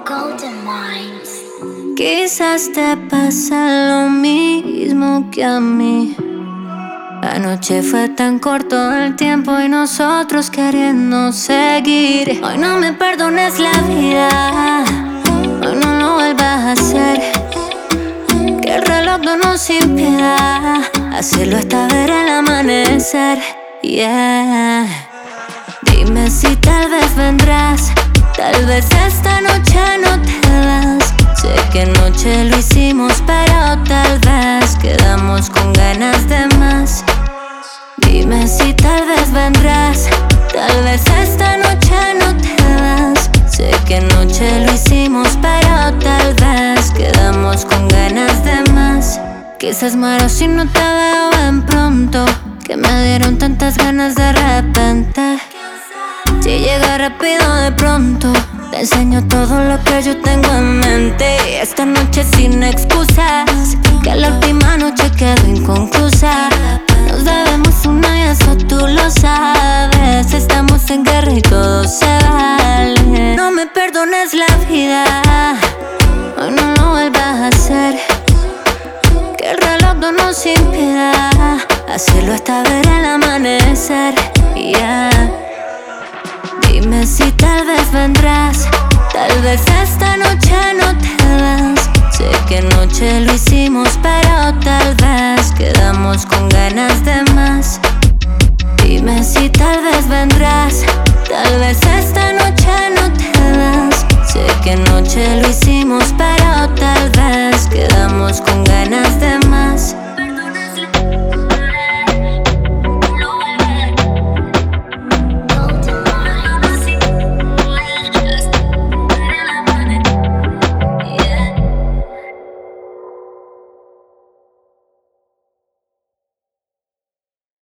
Golden Minds. Quizás te pasa lo mismo que a mí. Anoche fue tan corto el tiempo y nosotros queriendo seguir. Hoy no me perdones la vida, hoy no lo vuelvas a hacer. Que el reloj no nos impida hacerlo hasta ver el amanecer. Yeah. Dime si tal vez vendrás, tal vez esta noche no te vas. Sé que anoche lo hicimos, pero tal vez quedamos con ganas de más. Dime si tal vez vendrás, tal vez esta noche no te vas. Sé que anoche lo hicimos, pero tal vez quedamos con ganas de más. Quizás muero si no te veo bien pronto, que me dieron tantas ganas de repente. Si llega rápido de pronto, te enseño todo lo que yo tengo en mente. Esta noche sin excusas, que la última noche quedó inconclusa. Nos debemos una y eso tú lo sabes. Estamos en guerra y todo se vale. No me perdones la vida, hoy no lo vuelvas a hacer. Que el reloj no nos impida hacerlo hasta ver el amanecer. Yeah. Dime si tal vez vendrás, tal vez esta noche no te vas. Sé que anoche lo hicimos, pero tal vez quedamos con ganas de más. Dime si tal vez vendrás, tal vez esta noche no te